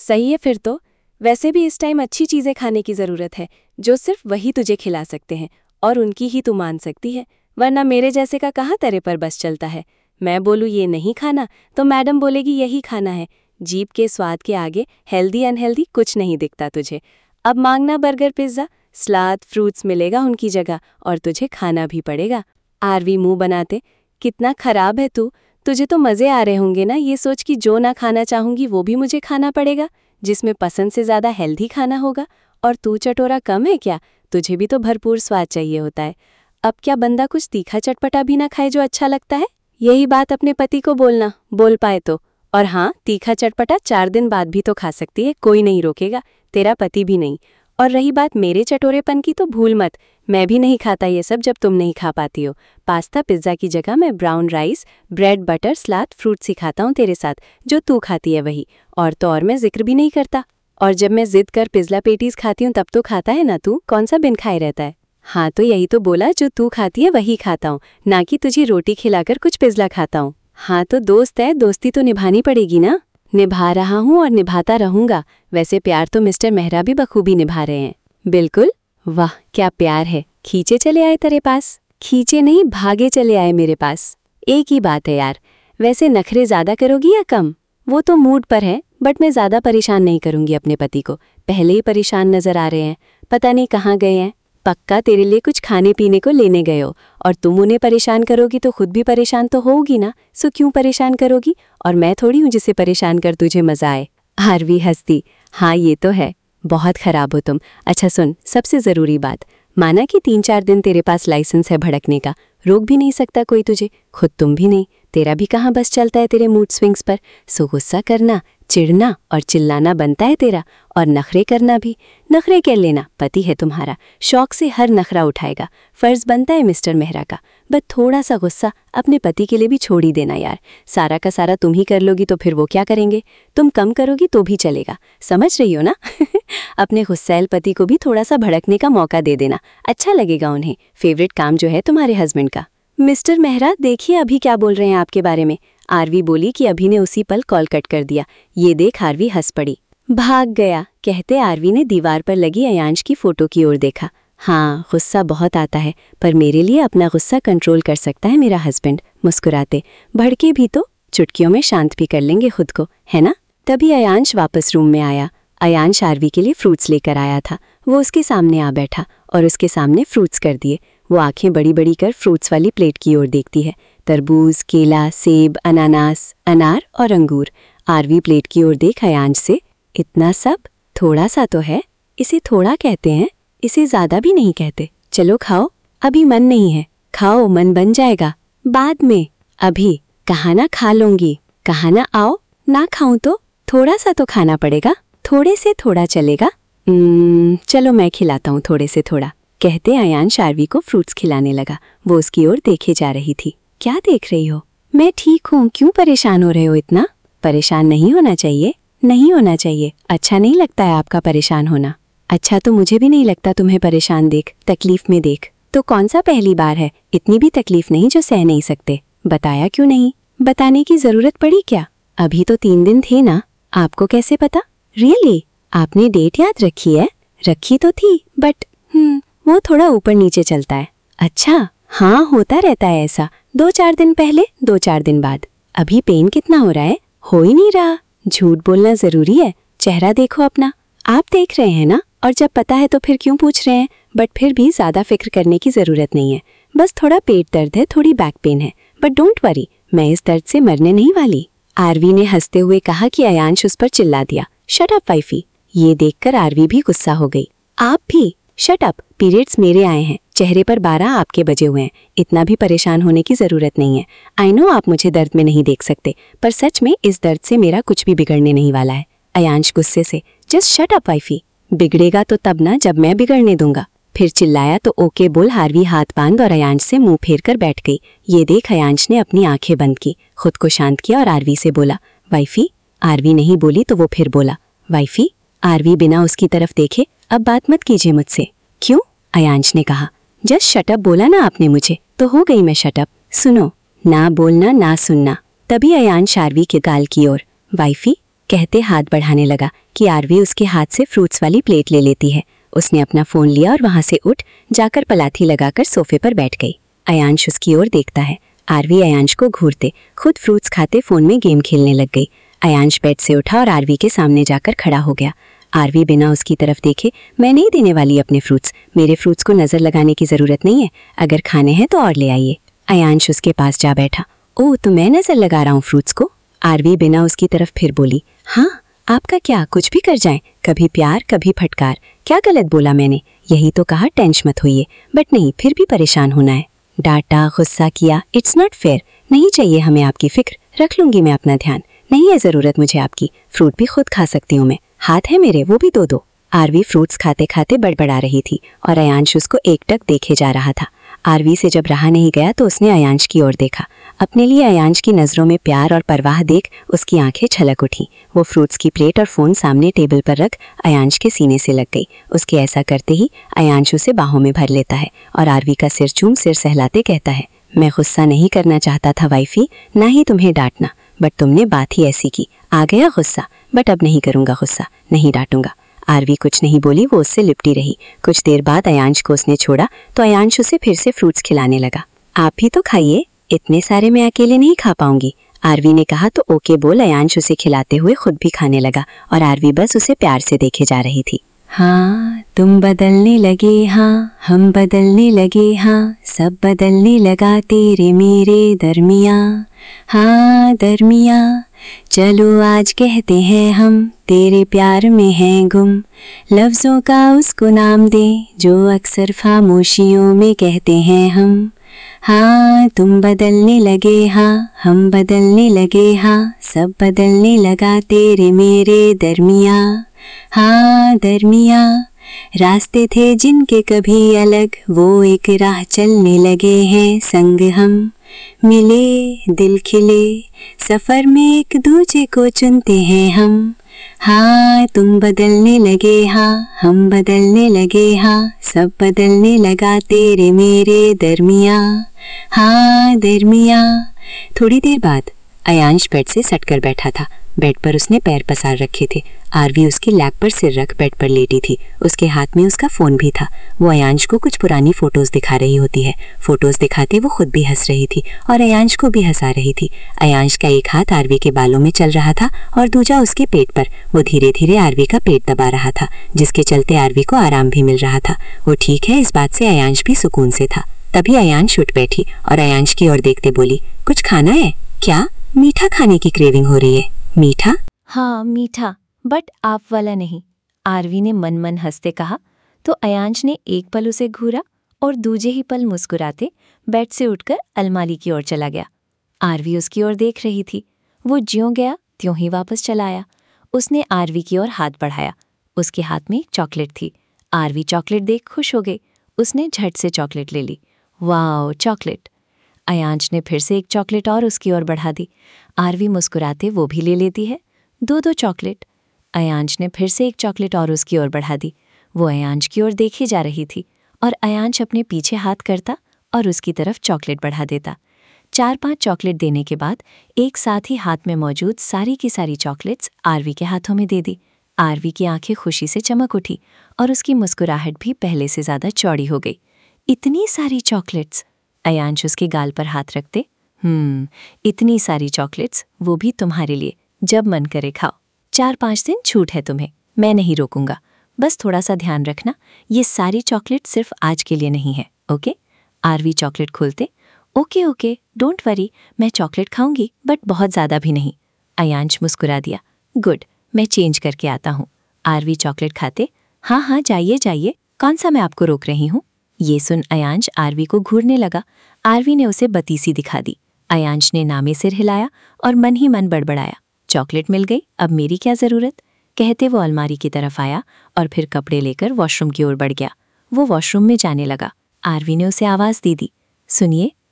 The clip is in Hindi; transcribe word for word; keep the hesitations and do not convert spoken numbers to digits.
सही है फिर तो। वैसे भी इस टाइम अच्छी चीज़ें खाने की ज़रूरत है, जो सिर्फ वही तुझे खिला सकते हैं, और उनकी ही तू मान सकती है, वरना मेरे जैसे का कहाँ तेरे पर बस चलता है। मैं बोलूँ ये नहीं खाना, तो मैडम बोलेगी यही खाना है। जीभ के स्वाद के आगे हेल्दी अनहेल्दी कुछ नहीं दिखता तुझे। अब मांगना बर्गर पिज़्ज़ा, सलाद फ्रूट्स मिलेगा उनकी जगह, और तुझे खाना भी पड़ेगा। आरवी मुंह बनाते, कितना खराब है तू। तुझे तो मज़े आ रहे होंगे ना ये सोच कि जो ना खाना चाहूँगी वो भी मुझे खाना पड़ेगा, जिसमें पसंद से ज़्यादा हेल्दी खाना होगा। और तू चटोरा कम है क्या? तुझे भी तो भरपूर स्वाद चाहिए होता है। अब क्या बंदा कुछ तीखा चटपटा भी ना खाए जो अच्छा लगता है? यही बात अपने पति को बोलना, बोल पाए तो। और हाँ, तीखा चटपटा चार दिन बाद भी तो खा सकती है, कोई नहीं रोकेगा, तेरा पति भी नहीं। और रही बात मेरे चटोरेपन की, तो भूल मत, मैं भी नहीं खाता ये सब जब तुम नहीं खा पाती हो। पास्ता पिज़्ज़ा की जगह मैं brown rice, bread butter salad fruit ही खाता हूँ तेरे साथ, जो तू खाती है वही। और तो और मैं जिक्र भी नहीं करता। और जब मैं जिद कर पिज़्ज़ा पेटीज खाती हूँ तब तो खाता है ना तू, कौन सा बिन खाए रहता है? हाँ तो यही तो बोला, जो तू खाती है वही खाता हूँ, ना कि तुझे रोटी खिलाकर कुछ पिज़्ज़ा खाता हूँ। हाँ तो दोस्त है, दोस्ती तो निभानी पड़ेगी ना। निभा रहा हूँ और निभाता रहूँगा। वैसे प्यार तो मिस्टर मेहरा भी बखूबी निभा रहे हैं। बिल्कुल। वाह क्या प्यार है, खींचे चले आए तेरे पास। खींचे नहीं, भागे चले आए मेरे पास। एक ही बात है यार। वैसे नखरे ज़्यादा करोगी या कम? वो तो मूड पर है, बट मैं ज़्यादा परेशान नहीं करूँगी अपने पति को। पहले ही परेशान नज़र आ रहे हैं, पता नहीं कहाँ गए हैं। पक्का तेरे लिए कुछ खाने पीने को लेने गए हो, और तुम उन्हें परेशान करोगी तो खुद भी परेशान तो होगी ना, सो क्यों परेशान करोगी? और मैं थोड़ी हूँ जिसे परेशान कर तुझे मजा आए। आरवी हंसती, हाँ ये तो है, बहुत खराब हो तुम। अच्छा सुन, सबसे ज़रूरी बात, माना कि तीन चार दिन तेरे पास लाइसेंस है भड़कने का, रोक भी नहीं सकता कोई तुझे, खुद तुम भी नहीं, तेरा भी कहाँ बस चलता है तेरे मूड स्विंग्स पर। सो गुस्सा करना, चिढ़ना और चिल्लाना बनता है तेरा, और नखरे करना भी। नखरे कर लेना, पति है तुम्हारा, शौक से हर नखरा उठाएगा, फ़र्ज़ बनता है मिस्टर मेहरा का। बस थोड़ा सा गुस्सा अपने पति के लिए भी छोड़ ही देना यार। सारा का सारा तुम ही कर लोगी तो फिर वो क्या करेंगे? तुम कम करोगी तो भी चलेगा, समझ रही हो ना? अपने गुस्सैल पति को भी थोड़ा सा भड़कने का मौका दे देना, अच्छा लगेगा उन्हें। फेवरेट काम जो है तुम्हारे हस्बैंड का। मिस्टर मेहरा देखिए अभी क्या बोल रहे हैं आपके बारे में। आरवी बोली कि अभी ने उसी पल कॉल कट कर दिया। ये देख आरवी हंस पड़ी। भाग गया, कहते आरवी ने दीवार पर लगी अयांश की फोटो की ओर देखा। हाँ गुस्सा बहुत आता है, पर मेरे लिए अपना गुस्सा कंट्रोल कर सकता है मेरा हस्बैंड। मुस्कुराते, भड़के भी तो चुटकियों में शांत भी कर लेंगे खुद को, है ना? तभी अयांश वापस रूम में आया। अयांश आरवी के लिए फ्रूट्स लेकर आया था। वो उसके सामने आ बैठा और उसके सामने फ्रूट्स कर दिए। वो आंखें बड़ी बड़ी कर फ्रूट्स वाली प्लेट की ओर देखती है। तरबूज, केला, सेब, अनानास, अनार और अंगूर। आरवी प्लेट की ओर देख अयांश से, इतना सब? थोड़ा सा तो है, इसे थोड़ा कहते हैं, इसे ज़्यादा भी नहीं कहते। चलो खाओ, अभी मन नहीं है, खाओ मन बन जाएगा बाद में। अभी कहाँ ना खा लूँगी, कहाँ ना आओ, ना खाऊं तो थोड़ा सा तो खाना पड़ेगा, थोड़े से थोड़ा चलेगा? चलो मैं खिलाता हूँ थोड़े से थोड़ा, कहते अयांश आरवी को फ्रूट्स खिलाने लगा। वो उसकी ओर देखे जा रही थी। क्या देख रही हो? मैं ठीक हूँ, क्यों परेशान हो रहे हो इतना? परेशान नहीं होना चाहिए, नहीं होना चाहिए, अच्छा नहीं लगता है आपका परेशान होना। अच्छा तो मुझे भी नहीं लगता तुम्हें परेशान देख, तकलीफ में देख। तो कौन सा पहली बार है, इतनी भी तकलीफ नहीं जो सह नहीं सकते। बताया क्यों नहीं? बताने की जरूरत पड़ी क्या? अभी तो तीन दिन थे ना, आपको कैसे पता? रियली? आपने डेट याद रखी है? रखी तो थी, बट हम्म वो थोड़ा ऊपर नीचे चलता है। अच्छा हाँ, होता रहता है ऐसा, दो चार दिन पहले, दो चार दिन बाद। अभी पेन कितना हो रहा है? हो ही नहीं रहा। झूठ बोलना जरूरी है? चेहरा देखो अपना। आप देख रहे हैं ना, और जब पता है तो फिर क्यों पूछ रहे हैं? बट फिर भी ज़्यादा फिक्र करने की ज़रूरत नहीं है। बस थोड़ा पेट दर्द है, थोड़ी बैक पेन है, बट डोंट वरी, मैं इस दर्द से मरने नहीं वाली। आरवी ने हंसते हुए कहा कि अयांश उस पर चिल्ला दिया। Shut up wifey. ये देखकर आरवी भी गुस्सा हो गई। आप भी शट अप, पीरियड्स मेरे आए हैं, चेहरे पर बारह आपके बजे हुए हैं, इतना भी परेशान होने की ज़रूरत नहीं है। आई नो आप मुझे दर्द में नहीं देख सकते, पर सच में इस दर्द से मेरा कुछ भी बिगड़ने नहीं वाला है। अयांश गुस्से से, जस्ट शट अप वाइफी। बिगड़ेगा तो तब ना जब मैं बिगड़ने दूंगा। फिर चिल्लाया तो ओके बोल आरवी हाथ बांध और अयांश से मुंह फेर कर बैठ गई। ये देख अयांश ने अपनी आंखें बंद की, खुद को शांत किया और आरवी से बोला, वाइफी। आरवी नहीं बोली तो वो फिर बोला, वाइफी। आरवी बिना उसकी तरफ देखे, अब बात मत कीजिए मुझसे। क्यों? अयांश ने कहा। जस्ट शटअप बोला ना आपने मुझे, तो हो गई मैं शटअप। सुनो, ना बोलना ना सुनना। तभी अयांश आरवी के गाल की ओर, वाइफी कहते हाथ बढ़ाने लगा कि आरवी उसके हाथ से फ्रूट्स वाली प्लेट ले लेती है। उसने अपना फ़ोन लिया और वहाँ से उठ जाकर पलाथी लगाकर सोफे पर बैठ गई। अयांश उसकी ओर देखता है। आरवी अयांश को घूरते खुद फ्रूट्स खाते फ़ोन में गेम खेलने लग गई। अयांश बेड से उठा और आरवी के सामने जाकर खड़ा हो गया। आरवी बिना उसकी तरफ देखे, मैं नहीं देने वाली अपने फ्रूट्स, मेरे फ्रूट्स को नज़र लगाने की ज़रूरत नहीं है, अगर खाने हैं तो और ले आइए। अयांश उसके पास जा बैठा। ओह, तो मैं नज़र लगा रहा हूँ फ्रूट्स को? आरवी बिना उसकी तरफ फिर बोली। हाँ, आपका क्या, कुछ भी कर जाएं, कभी प्यार कभी फटकार, क्या गलत बोला मैंने? यही तो कहा टेंशन मत होइए, बट नहीं, फिर भी परेशान होना है। डांटा, गुस्सा किया, इट्स नॉट फेयर, नहीं चाहिए हमें आपकी फिक्र, रख लूंगी मैं अपना ध्यान, नहीं है ज़रूरत मुझे आपकी, फ्रूट भी खुद खा सकती हूँ मैं, हाथ है मेरे, वो भी दो दो। आरवी फ्रूट्स खाते खाते बड़बड़ा रही थी और अयांश उसको एकटक देखे जा रहा था। आरवी से जब रहा नहीं गया तो उसने अयांश की ओर देखा। अपने लिए अयांश की नज़रों में प्यार और परवाह देख उसकी आंखें छलक उठी। वो फ्रूट्स की प्लेट और फ़ोन सामने टेबल पर रख अयांश के सीने से लग गई। उसके ऐसा करते ही अयांश उसे बाहों में भर लेता है और आरवी का सिर चूम सिर सहलाते कहता है, मैं गुस्सा नहीं करना चाहता था वाइफी, ना ही तुम्हें डांटना, बट तुमने बात ही ऐसी की, आ गया गुस्सा, बट अब नहीं करूँगा गुस्सा, नहीं डांटूंगा। आरवी कुछ नहीं बोली, वो उससे लिपटी रही। कुछ देर बाद अयांश को उसने छोड़ा तो अयांश उसे फिर से फ्रूट्स खिलाने लगा। आप भी तो खाइए, इतने सारे मैं अकेले नहीं खा पाऊंगी। आरवी ने कहा तो ओके बोल अयांश उसे खिलाते हुए खुद भी खाने लगा और आरवी बस उसे प्यार से देखे जा रही थी। हाँ, तुम बदलने लगे, हाँ हम बदलने लगे, हाँ सब बदलने लगा तेरे मेरे दरमियाँ, हाँ दरमियाँ, चलो आज कहते हैं हम तेरे प्यार में हैं गुम, लफ्ज़ों का उसको नाम दे जो अक्सर खामोशियों में कहते हैं हम। हाँ, तुम बदलने लगे, हाँ हम बदलने लगे, हाँ सब बदलने लगा तेरे मेरे दरमियाँ, हाँ दरमियाँ, रास्ते थे जिनके कभी अलग, वो एक राह चलने लगे हैं संग हम, मिले दिल खिले, सफ़र में एक दूजे को चुनते हैं हम। हाँ, तुम बदलने लगे, हाँ हम बदलने लगे, हाँ सब बदलने लगा तेरे मेरे दरमियाँ, हाँ दरमियाँ। थोड़ी देर बाद अयांश बेड से सटकर बैठा था। बेड पर उसने पैर पसार रखे थे। आरवी उसकी लैप पर सिर रख बेड पर लेटी थी। उसके हाथ में उसका फ़ोन भी था। वो अयांश को कुछ पुरानी फ़ोटोज़ दिखा रही होती है। फ़ोटोज़ दिखाते वो खुद भी हंस रही थी और अयांश को भी हंसा रही थी। अयांश का एक हाथ आरवी के बालों में चल रहा था और दूजा उसके पेट पर। वो धीरे धीरे आरवी का पेट दबा रहा था, जिसके चलते आरवी को आराम भी मिल रहा था। वो ठीक है, इस बात से अयांश भी सुकून से था। तभी अयांश उठ बैठी और अयांश की ओर देखते बोली, कुछ खाना है क्या? मीठा खाने की क्रेविंग हो रही है। मीठा? हाँ मीठा, बट आप वाला नहीं, आरवी ने मन मन हंसते कहा। तो अयांश ने एक पल उसे घूरा और दूजे ही पल मुस्कुराते बेड से उठकर अलमारी की ओर चला गया। आरवी उसकी ओर देख रही थी। वो ज्यों गया त्यों ही वापस चला आया। उसने आरवी की ओर हाथ बढ़ाया। उसके हाथ में एक चॉकलेट थी। आरवी चॉकलेट देख खुश हो गई। उसने झट से चॉकलेट ले ली। Wow, chocolate! अयांश ने फिर से एक चॉकलेट और उसकी ओर बढ़ा दी। आरवी मुस्कुराते वो भी ले लेती है। दो दो चॉकलेट। अयांश ने फिर से एक चॉकलेट और उसकी ओर बढ़ा दी। वो अयांश की ओर देखी जा रही थी और अयांश अपने पीछे हाथ करता और उसकी तरफ चॉकलेट बढ़ा देता। चार पांच चॉकलेट देने के बाद एक साथ ही हाथ में मौजूद सारी की सारी चॉकलेट्स आरवी के हाथों में दे दी। आरवी की आंखें खुशी से चमक उठी और उसकी मुस्कुराहट भी पहले से ज्यादा चौड़ी हो गई। इतनी सारी चॉकलेट्स! अयांश उसके गाल पर हाथ रखते, हम्म इतनी सारी चॉकलेट्स, वो भी तुम्हारे लिए, जब मन करे खाओ। चार पाँच दिन छूट है तुम्हें, मैं नहीं रोकूंगा, बस थोड़ा सा ध्यान रखना, ये सारी चॉकलेट सिर्फ आज के लिए नहीं है, ओके? आरवी चॉकलेट खोलते, ओके ओके डोंट वरी, मैं चॉकलेट खाऊंगी बट बहुत ज़्यादा भी नहीं। अयांश मुस्कुरा दिया, गुड, मैं चेंज करके आता हूँ। आरवी चॉकलेट खाते, हाँ हाँ जाइए जाइए, कौन सा मैं आपको रोक रही हूँ? ये सुन अयांश आरवी को घूरने लगा। आरवी ने उसे बतीसी दिखा दी। अयांश ने नामे सिर हिलाया और मन ही मन बड़बड़ाया, चॉकलेट मिल गई, अब मेरी क्या ज़रूरत? कहते वो अलमारी की तरफ आया और फिर कपड़े लेकर वॉशरूम की ओर बढ़ गया। वो वॉशरूम में जाने लगा। आरवी ने उसे आवाज़ दे दी, सुनिए